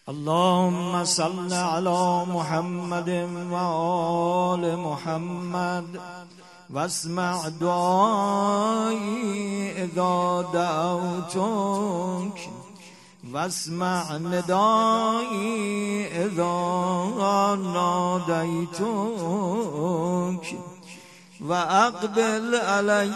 اللهم صل على محمد وآل محمد واسمع دعائي إذا دعوتك واسمع ندائي إذا ناديتك وأقبل علي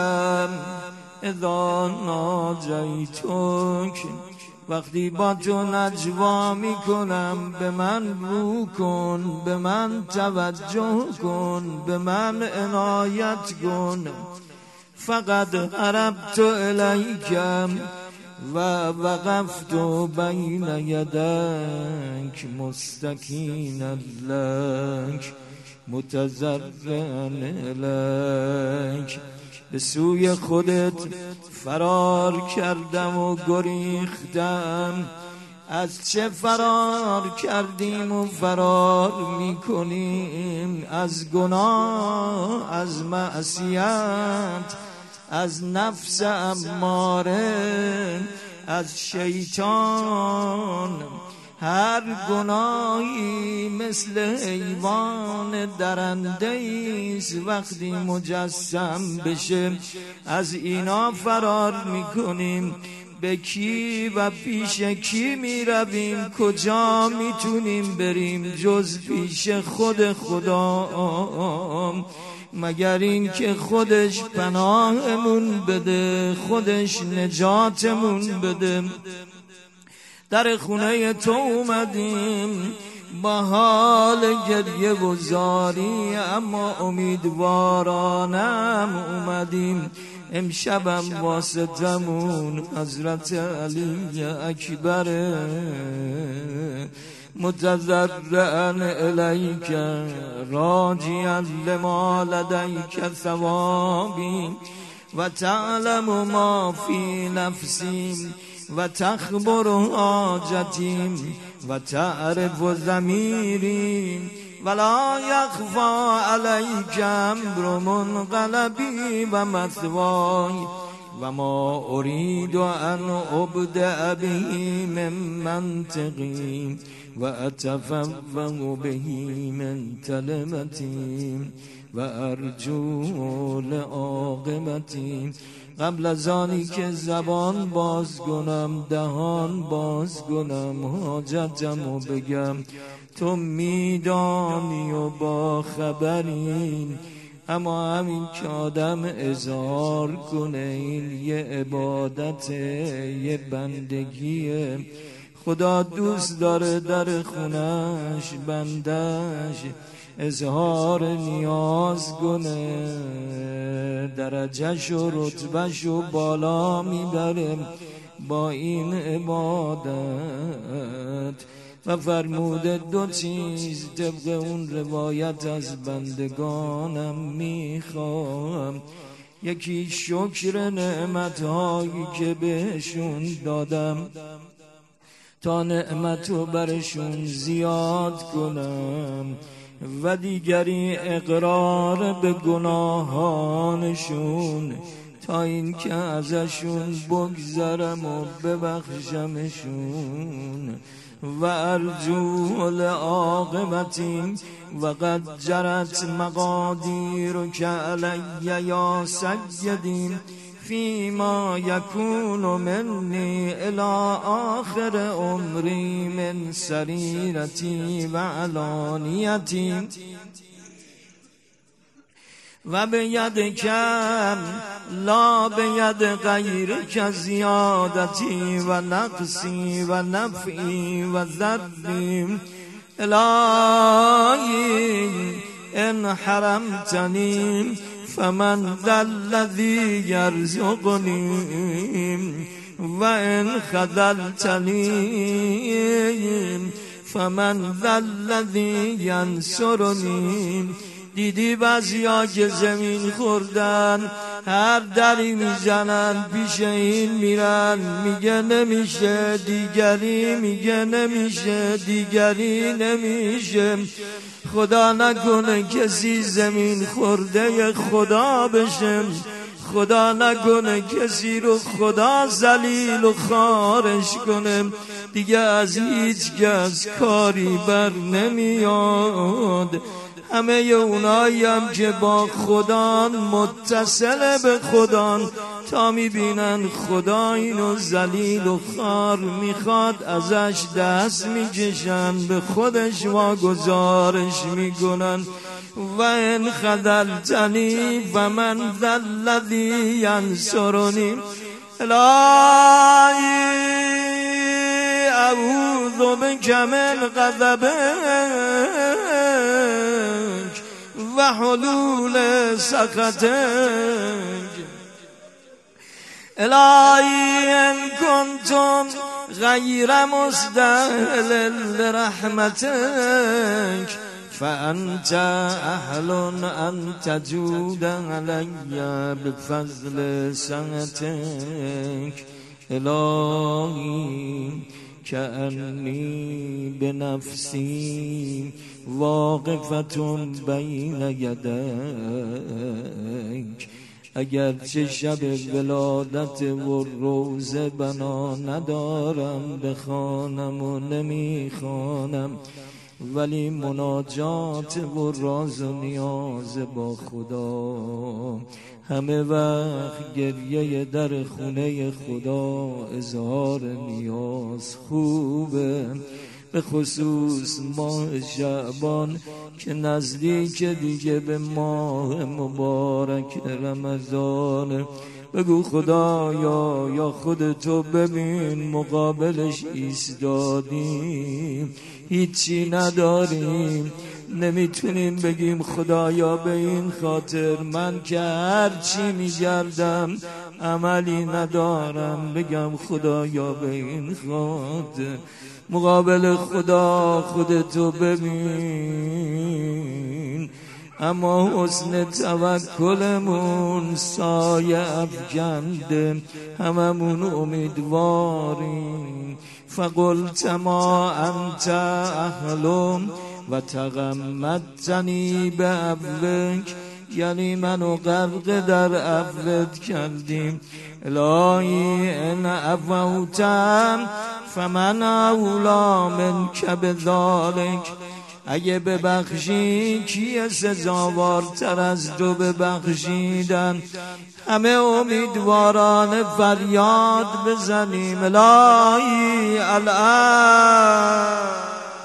إذا ناجيتك. وقتی با تو نجوا میکنم به من رو کن، به من توجه کن، به من عنایت کن. فقط هربت الیک و وقفت بین یدیک مستکینا لک متضرعا الیک. به سوی خودت فرار کردم و گریختم. از چه فرار کردیم و فرار میکنیم؟ از گناه، از معصیت، از نفس اماره، از شیطان. هر گناهی مثل حیوان درنده ایست، وقتی مجسم بشه از اینا فرار میکنیم. به کی و پیش کی میرویم؟ کجا میتونیم بریم جز پیش خود خدا؟ مگر این که خودش پناهمون بده، خودش نجاتمون بده. در خونه تو اومدیم با حال گریه و زاری، اما امیدوارانم اومدیم. امشبم واسطمون حضرت علی اکبر متضرعا الیک راجیا لما لدیک ثوابی و تعلم ما فی نفسی و تخبر حاجتی و تعرف ضمیری ولا یخفی علیک امر منقلبی و مثوای و ما ارید ان ابدأ به من منطقی و اتفوه به من کلمتی و ارجو لعاقبتی. قبل از آنی که زبان باز کنم، دهان باز کنم، حاجتمو بگم، تو میدانی و با خبری. اما همین که آدم اظهار کنه این یه عبادت، یه بندگیه. خدا دوست داره در خونش بندش اظهار نیاز کنه، درجهش و رتبهش و بالا میبره با این عبادت. و فرموده دو چیز طبق اون روایت از بندگانم میخوام. یکی شکر نعمتهایی که بهشون دادم تا نعمتو برشون زیاد کنم، و دیگری اقرار به گناهانشون تا این که ازشون بگذرم و ببخشمشون. و ارجو لعاقبتی و قد جرت مقادیرک علی یا سیدی فیما یکون منی الی آخر عمری من سریرتی و علانیتی و به ید کم لا به ید غیرک زیادتی و نقصی و نفعی و ضری. الهی ان حرمتنی فمن ذا الذی یرزقنی و ان خذلتنی فمن ذا الذی ینصرنی. دیدی بعضیا که زمین خوردن هر دری میزنن پیش این میرن، میگه نمیشه، دیگری میگه نمیشه، دیگری نمیشه. خدا نکنه کسی زمین خورده خدا بشه. خدا نکنه کسی رو خدا ذلیل و خارش کنه، دیگه از هیچ کس کاری بر نمیاد. همه اونایی هم که با خدا متصل به خدا تا میبینن خدا اینو ذلیل و خار میخواد ازش دست میکشن، به خودش واگذارش میکنن. و ان خذلتنی و من ذا الذی ینصرنی الهی اعوذ بک من غضبک و حلول سخطک الهی ان کنتم غیر مستاهل لرحمتک فأنت أهل أن تجود علي بفضل سعتك إلهي كأني بنفسي واقفة بين يديك. اگرچه شب ولادت و روزه بنا ندارم بخوانم و نمیخوانم، ولی مناجات و راز و نیاز با خدا همه وقت گریه در خونه خدا اظهار نیاز خوبه. به خصوص ماه شعبان که نزدیک دیگه به ماه مبارک رمضان، بگو خدایا یا خودتو ببین مقابلش ایستادیم، هیچی نداریم، نمیتونیم بگیم خدایا به این خاطر من که هرچی میگردم عملی ندارم بگم خدایا به این خاطر. مقابل خدا خودتو ببین، اما حسن توکلمون سایه افکنده، هممون امیدواریم. فقلت ما انت اهلم و تغمدتنی به عفوک، یعنی منو غرق در عفوت کردیم. الهی ان عفوتم فمن اولی منک بذلک، اگه ببخشی کیه سزاوارتر از تو ببخشیدن؟ همه امیدواران فریاد بزنیم الهی الان.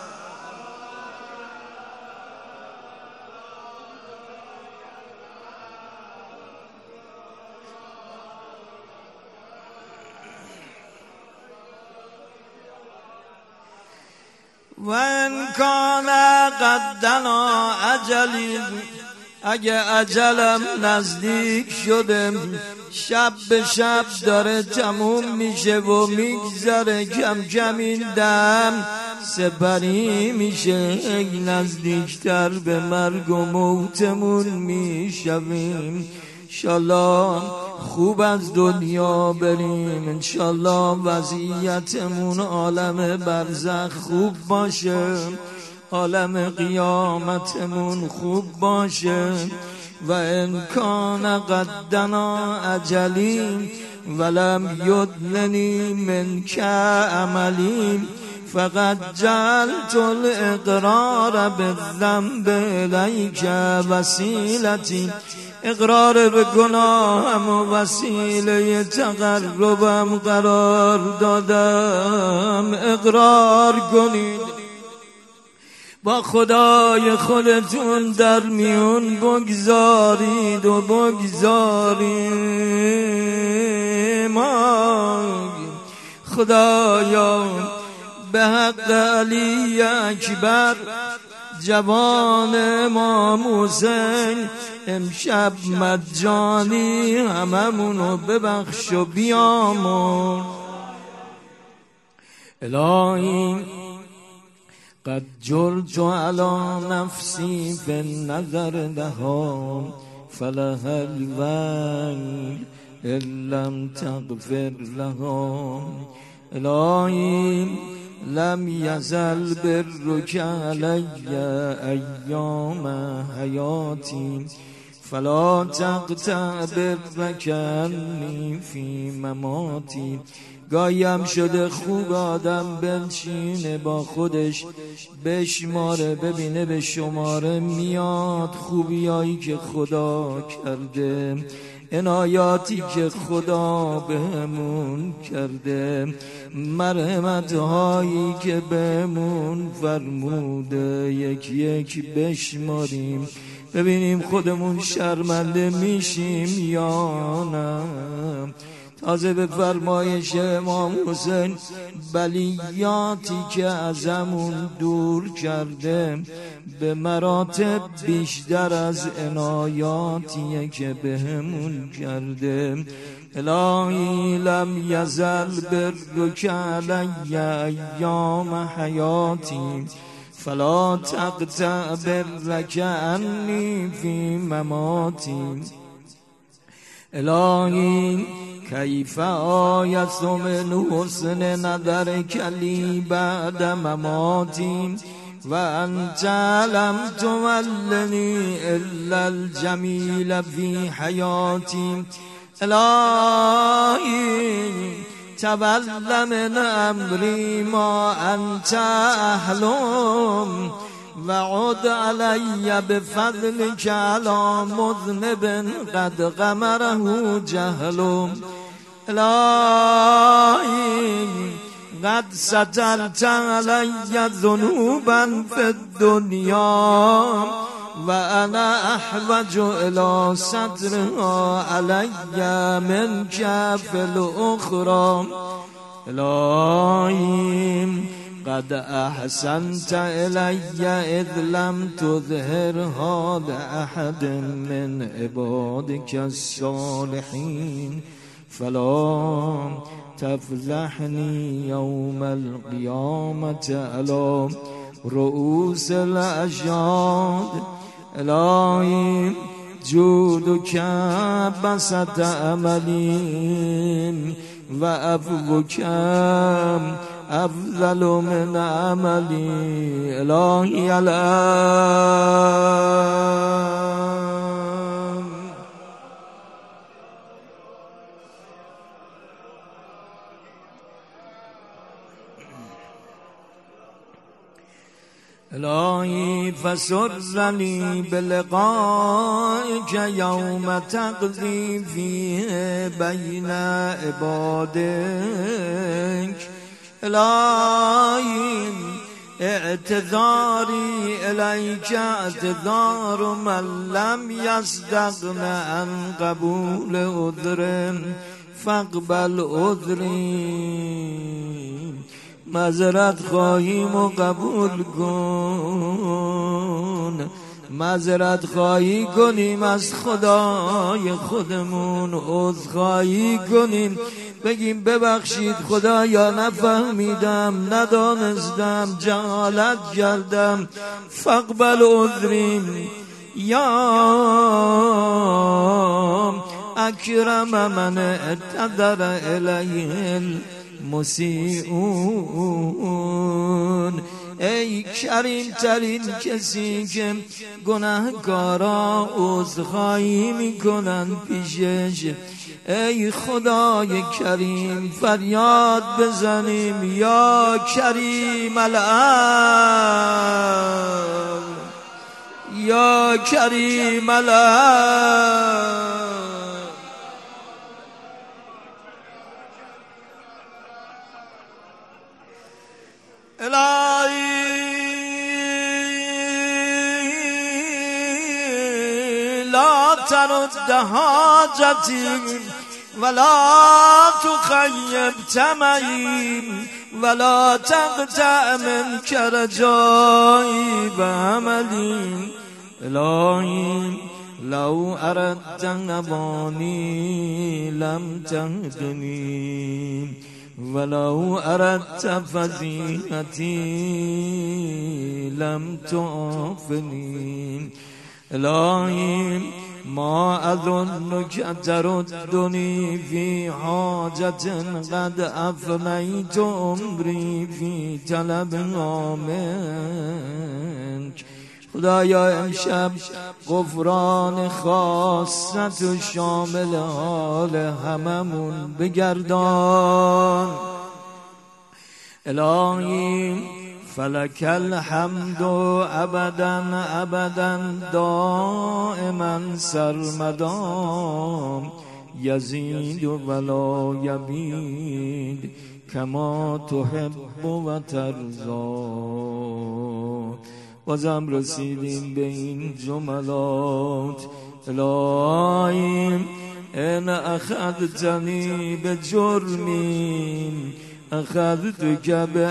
و ان کان قدنا اجلی، اگه اجلم نزدیک شده، شب به شب داره تموم میشه و میگذره، کم کم این دم سپری میشه، نزدیکتر به مرگ و موتمون میشویم. انشالله خوب از دنیا بریم، انشالله وضعیتمون عالم برزخ خوب باشه، عالم قیامتمون خوب باشه. و ان کان قدنا اجلی ولم یدننی منک عملی فقد جعلت الاقرار بالذنب الیک وسیلتی، اقرار به گناهم و وسیله تقربم قرار دادم. اقرار کنید با خدای خودتون در میون بگذارید و بگذاریم. خدایا به حق علی اکبر جوان امام حسین امشب مجانی هممونو ببخش و بیامون. الهی قد جرت على نفسی فی النظر لها فلها الویل ان لم تغفر لها. الهی لم یزل برک علی ایام حیاتی فلا تقطع برك عنی فی مماتی. گایم شده خوب آدم بنشینه با خودش بشماره، ببینه به شماره میاد خوبیایی که خدا کرده، عنایاتی که خدا بهمون کرده، مرحمت‌هایی که بهمون فرموده، یک یک بشماریم ببینیم خودمون شرمنده میشیم یا نه. تازه به فرمایش امام حسین بلیاتی که ازمون دور کرده به مراتب بیشتر از عنایاتیه که بهمون کرده. الهی لم یزل برک علی ایام حیاتی فلا تقطع برک عنی فی مماتی. الهی کیف آیت من حسن نظرک لی بعد مماتی و انت لم تولنی الا الجمیل فی حیاتی. الهی تول من امری ما انت اهلم و عد علی بفضلک علی مذنب قد غمره جهل. الهی قد سترت علی ذنوبا فی الدنیا و انا احوج الى سترها علی منک فی الاخری. الهی قد احسنت الی اذ لم تظهرها لأحد من عبادك الصالحین فلا تفضحنی یوم القیامة علی رؤوس الاشهاد. الهی جودک بسط عملی و عفوک افضل من عملی. الهی الان الهی فسرنی بلقائک یوم تقضی فیه بین عبادک. الهی اعتذاری الیک اعتذار من لم یصدقن عن قبول عذر فاقبل عذری. معذرت خواهیم و قبول کن، معذرت خواهی کنیم از خدای خودمون، عذرخواهی کنیم بگیم ببخشید خدایا نفهمیدم، ندانستم، جهالت کردم، فاقبل عذریم یا اکرم من اعتذر الیه المسیئون. ای کریم ترین کسی که گناهکارا عذرخواهی میکنن پیشش، ای خدای کریم فریاد بزنیم یا کریم الان، یا کریم الان. الهی لا ترد حاجتی ولا تخیب طمعی ولا تقطع منک رجایی و عملی. الهی لو اردت نوانی لم تهدنی ولو اردت فضیحتی لم تعافنی. الهی ما اظنک تردنی فی حاجت قد افنیت عمری فی طلبها منک خدایا امشب غفران خاصت و شامل حال هممون بگردان. الهی فلک الحمد ابدا ابدا دائما سرمدام، یزید ولا یبید کما تحب و ترضا. بازم رسیدیم به این جملات. الهی ان اخذتنی به جرمی اخذتک به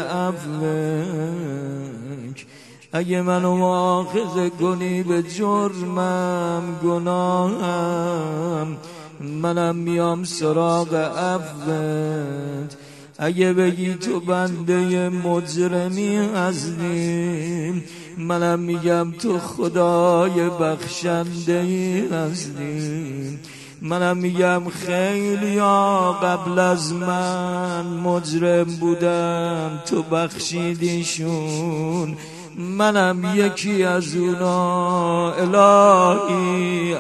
عفوک. اگه منو مؤاخذه کنی به جرمم گناهم، منم میام سراغ عفوت. اگه بگی تو بنده مجرمی هستی، منم میگم تو خدای بخشنده هستی. منم میگم خیلی ها قبل از من مجرم بودم، تو بخشیدیشون، منم یکی از اونا. الهی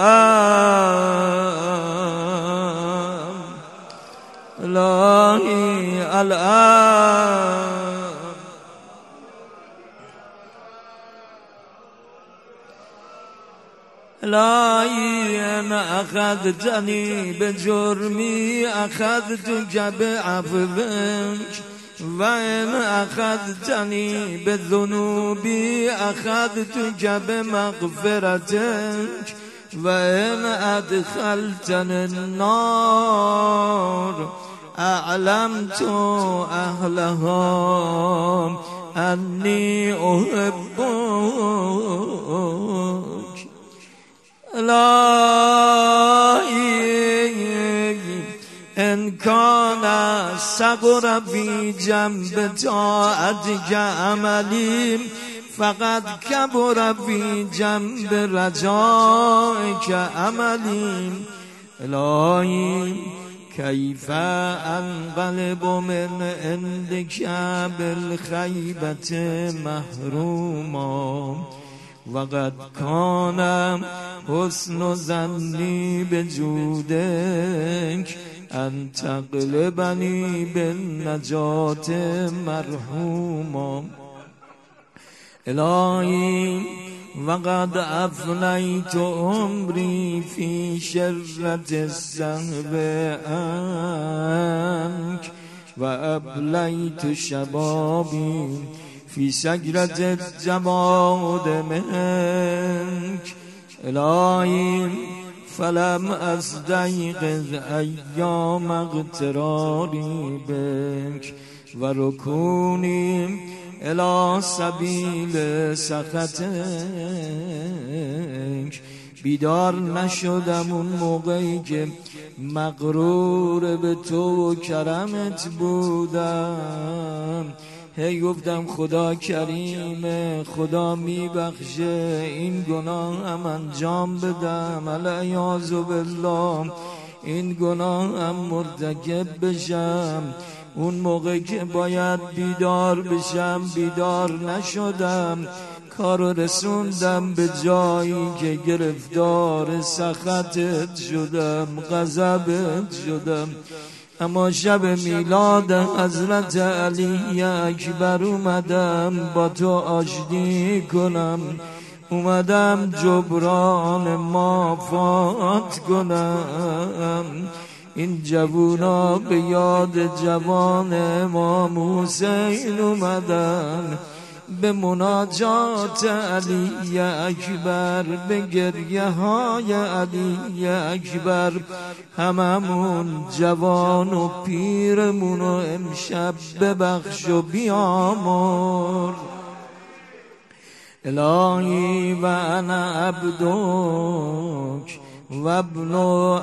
الان، الهی الان، الهی ان اخذتنی به جرمی اخذتک به عفوک، و ان اخذتنی به ذنوبی اخذتک به مغفرتک، و ان ادخلتنی النار اعلمت اهلها انی احبک. الهی ان کان صغر فی جنب طاعتک عملی فقد کبر فی جنب رجائک عملی. الهی کیف انقلب من عندک بالخیبة محروما، وقد کان حسن ظنی بجودک ان تقلبنی بالنجات مرحوما. الهی وقد افنیت عمری فی شرة السهو عنک، و ابلیت شبابی فی سکرة الجواد منک. الهی فلم استیقظ ایام اغتراری بک و رکونی الی سبیل سخطک. بیدار نشدم اون موقعی که مغرور به تو و کرمت بودم. هی گفتم خدا کریمه، خدا میبخشه، این گناه هم انجام بدم، العیاذ بالله این گناه هم مرتکب بشم. اون موقع که باید بیدار بشم بیدار نشدم، کارو رسوندم به جایی که گرفتار سخطت شدم، غضبت شدم. اما شب میلاد حضرت علی اکبر اومدم با تو آشتی کنم، اومدم جبران مافات کنم. این جوونا به یاد جوان امام حسین اومدن، به مناجات علی اکبر، به گریه های علی اکبر. هممون جوان و پیرمونو امشب ببخش و بیامرز. الهی و انا عبدک و ابن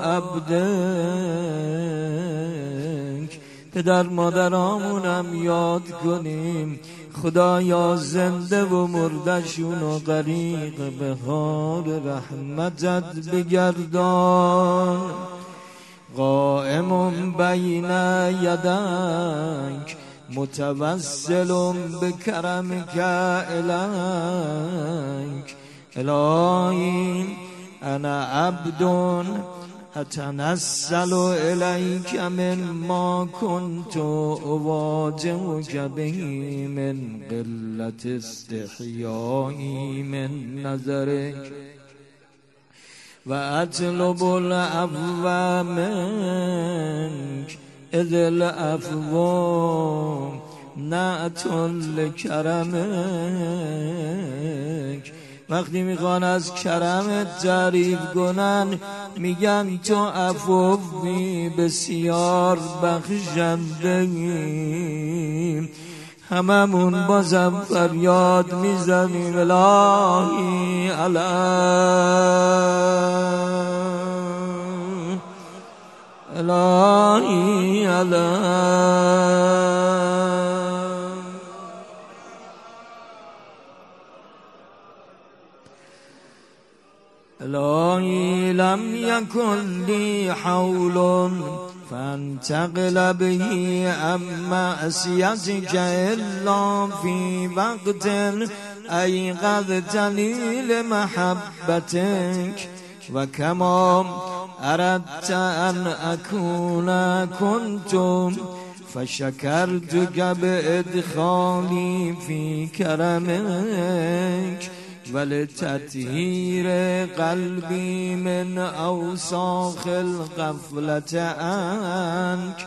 عبدک. پدر مادرامونم یاد کنیم، خدایا زنده و مردشونو غریق به حال رحمتت بگردان. قائم بین یدک متوسل بكرمك إليك إلهي أنا عبد أتنزل إليك مما كنت أواجهك به من قلة استحيائي من نظرك وأطلب العفو منك إذ العفو نعت لکرمک. وقتی میخوان از کرمت تعریف کنن میگن تو عفوی بسیار بخشنده. هممون بازم فریاد میزنیم الهی الهی الهی لم يكن لي حول فانتقل به عن معصيتك إلا في وقت أيقظتني لمحبتك وكما أردت أن أكون كنت فشكرتك بإدخالي في كرمك ولتطهير قلبي من أوساخ الغفلة عنك.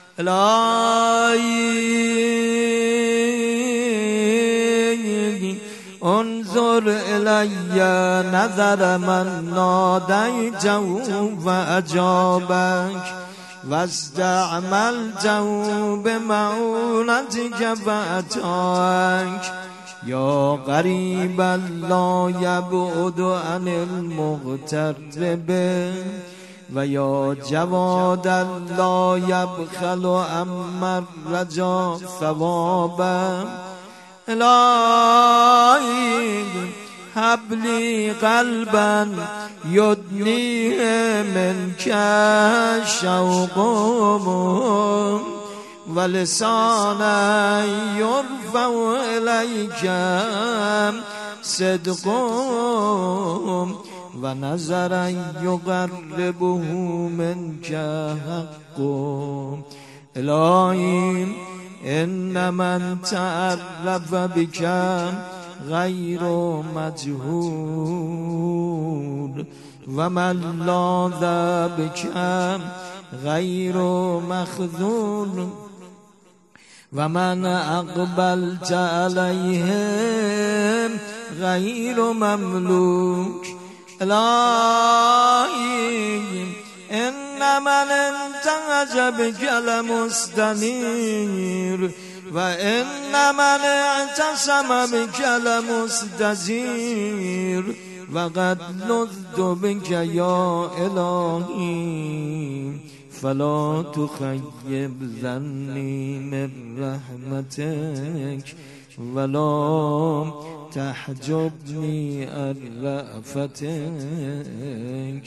إلهي انظر إلي نظر من ناديته فأجابك واستعملته بمعونتك فأتاك. يا قريبا لا يبعد عن المغترب ويا جوادا لا يبخل عمن رجا ثوابا. إلهي هب لي قلبا يدنيه منك الشوق ولسانا يرفع إليك صدق ونظرا يقربه منك حق. إلهي إن من تعرف بك غير مجهول ومن لاذ بك غير مخذول ومن أقبلت عليهم غير مملوك. إلهي إن من انتهج بك لمستنير وإن من اعتصم بك لمستجير وقد لذت بك يا إلهي فلا تخيب ظني من رحمتك ولا تحجبني عن رأفتك.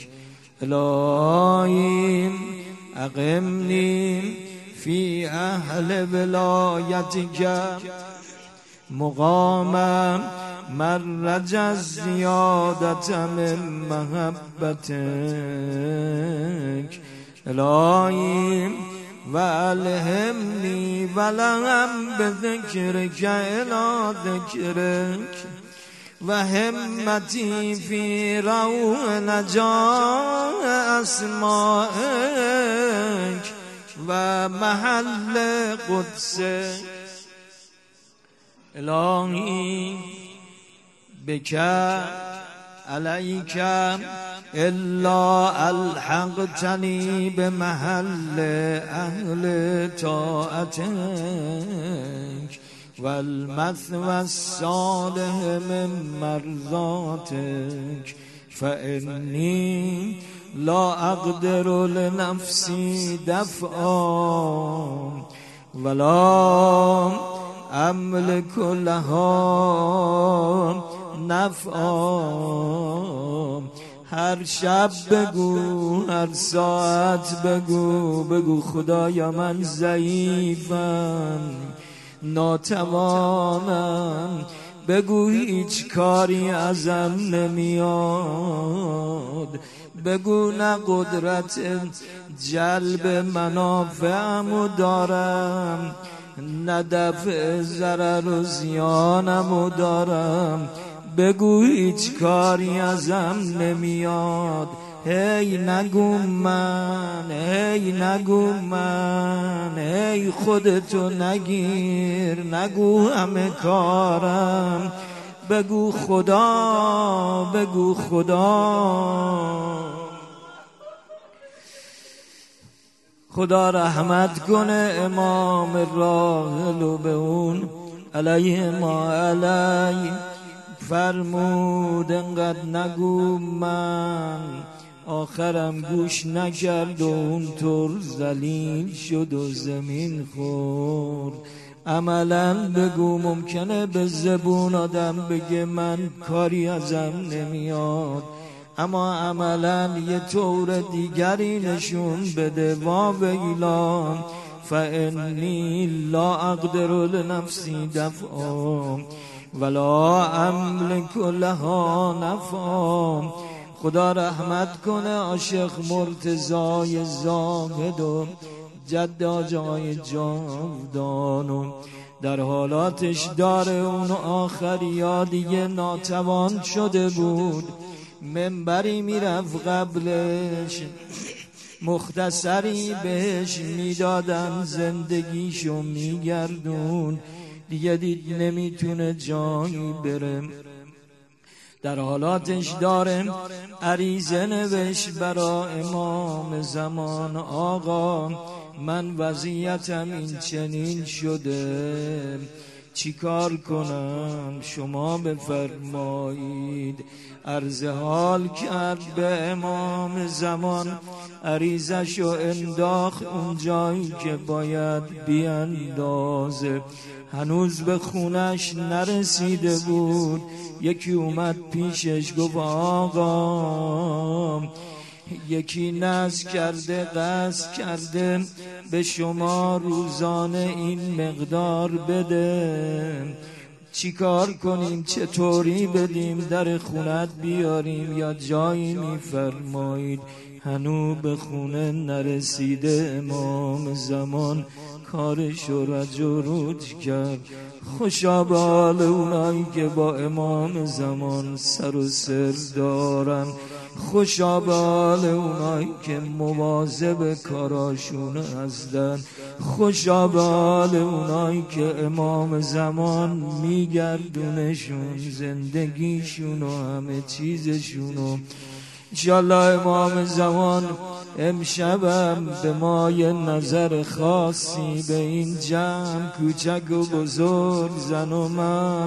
إلهي أقمني في أهل ولايتك مقاما من رجا الزيادة من محبتك. إلهي وألهمني ولهم بذكرك إلى ذكرك وهمتي في روح نجاة أسمائك ومحل قدسك. إلهي بك عليك إلا ألحقتني بمحل أهل طاعتك والمثوى الصالح من مرضاتك فإني لا أقدر لنفسي دفعا ولا أملك لها نفعا هر شب بگو، هر ساعت بگو، بگو خدایا من ضعیفم، ناتوانم، بگو هیچ کاری ازم نمیاد، بگو نه قدرت جلب منافعمو دارم، نه دفع ضرر و زیانمو دارم، بگو هیچ کاری ازم نمیاد. هی نگو من، هی نگو من، هی خودتو نگیر، نگو همه کارم، بگو خدا، بگو خدا. خدا رحمت کنه امام راحل و به اون علیه ما علیه فرمود انقدر نگو من، آخرم گوش نکرد و اونطور ذلیل شد و زمین خورد. عملا بگو، ممکنه به زبون آدم بگه من کاری ازم نمیاد، اما عملا یه طور دیگری نشون بده. واویلا فانی لا اقدر لنفسی دفعا ولا املک لها نفعا. خدا رحمت کنه عاشق مرتضای زاهد و جد آجای جاودانو، در حالاتش داره اون آخریا دیگه ناتوان شده بود، منبری میرفت قبلش، مختصری بهش میدادن، زندگیشو میگردون، دیگه دید نمیتونه جایی بره، در حالاتش داره عریضه نوشت برا امام زمان، آقا من وضعیتم این چنین شده، چی کار کنم شما بفرمایید. عرض حال کرد به امام زمان، عریضشو انداخت اون جایی که باید بیاندازه، هنوز به خونش نرسیده بود. یکی اومد پیشش گفت آقا یکی نذر کرده، قصد کرده به شما روزانه این مقدار بده، چی کار کنیم، چطوری بدیم، در خونت بیاریم یا جایی میفرمایید؟ هنو به خونه نرسیده امام زمان کارشو رج و روج کرد. خوشا به حال اونایی که با امام زمان سر و سر دارن، خوشا به حال اونایی که مواظب کاراشون هستن، خوشا به حال اونایی که امام زمان میگردونشون زندگیشون و همه چیزشونو. انشالله امام زمان امشبم به ما یه نظر خاصی به این جمع کوچک و بزرگ، زن و مرد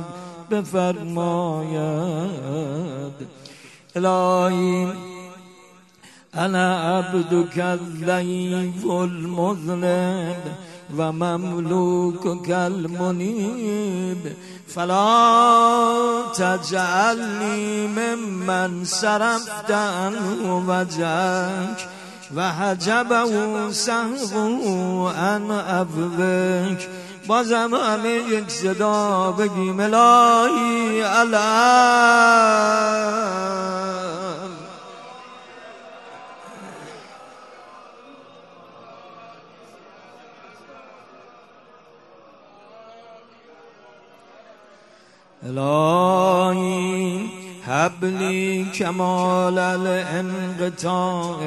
بفرماید. الهی انا عبدک الضعیف المذنب و مملوکک المنیب، فلا تجعلنی ممن صرفت عنه وجهک و حجبه سهوه عن عفوک. بازم همه یک صدا بگیم الهی علم. الهی هب لی کمال الانقطاع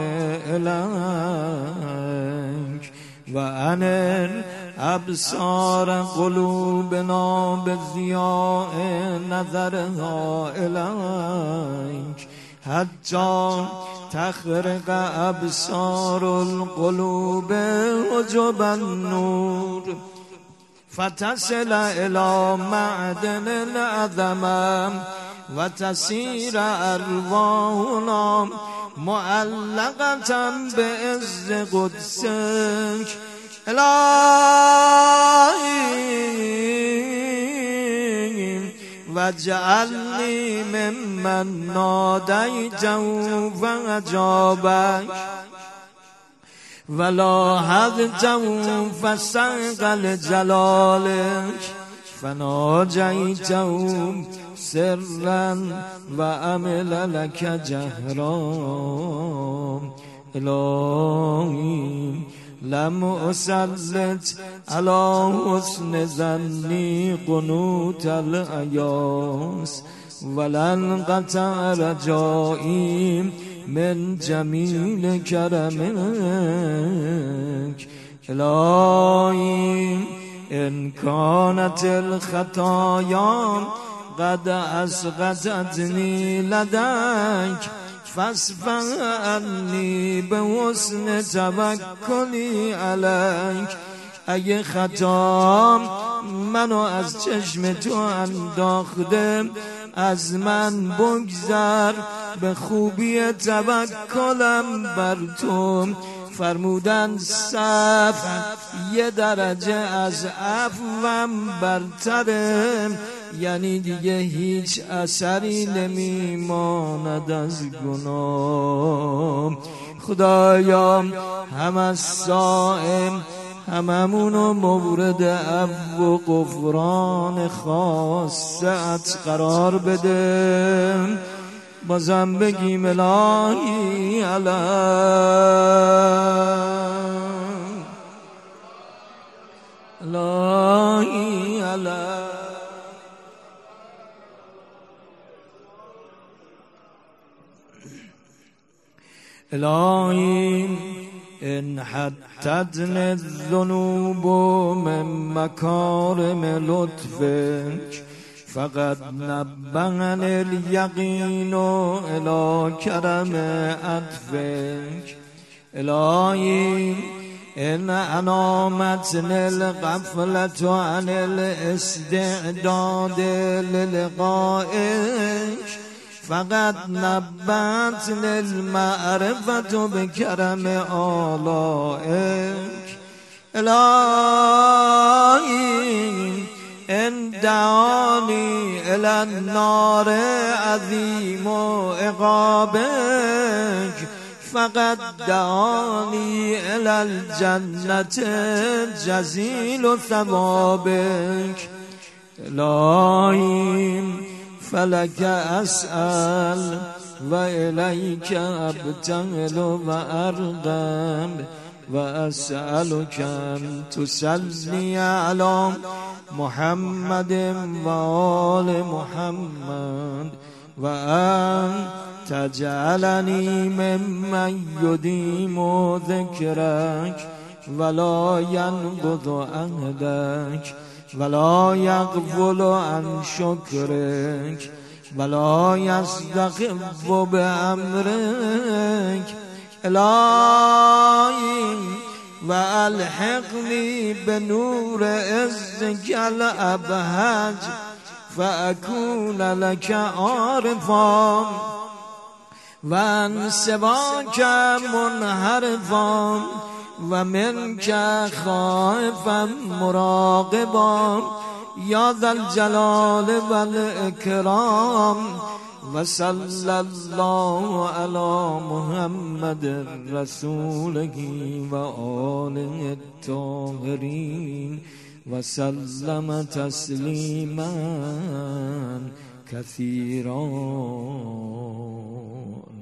الیک و انر ابصار قلوبنا بضیاء نظرها الیک حتی تخرق ابصار القلوب حجب النور فتصل الى معدن العظمه و تسیر ارواحنا معلقة بعز قدسک. الهی و واجعلني ممن ناديته فأجابك ولا حظته فاستنقل جلالك فناجيته سرا وعمل لك جهرا إلهي لم أسلط على حسن ظني قنوت الأياس ولن قطع رجائي من جميل كرمك إلهي إن كانت الخطايا قد أسقطتني لديك فاصفح عني بحسن توکلی علیک. اگه خطا منو از چشم تو انداخته از من بگذر، به خوبی توکلم بر تو. فرمودن صف یه درجه از عفوم برتره، یعنی دیگه هیچ اثری نمیماند از گناه. خدایا هم از صائم هممونو مورد عفو و غفران خاصت قرار بده. بازم بگیم الهی الهی الهی إن حتتني الذنوب من مكارم لطفك فقد نبهني اليقين إلى كرم عطفك. إلهي إن أنامتني الغفلة عن الاستعداد للقائك فقد نبهتني المعرفة بكرم آلائك. إلهي إن دعاني إلى النار عظيم عقابك فقد دعاني إلى الجنة جزيل ثوابك. إلهي فلك أسأل وإليك أبتهل وأرغب وأسألك أن تسلي على محمد وآل محمد وأن تجعلني ممن يديم ذكرك ولا ينقض عهدك ولا يغفل عن شكرك ولا يستخف بأمرك. إلهي وألحقني بنور عزك الأبهج فأكون لك عارفا وعن سواك منحرفا ومنك خائفا مراقبا يا ذا الجلال والإكرام. وصلى الله على محمد رسوله وآله الطاهرين وسلم تسليما كثيرا.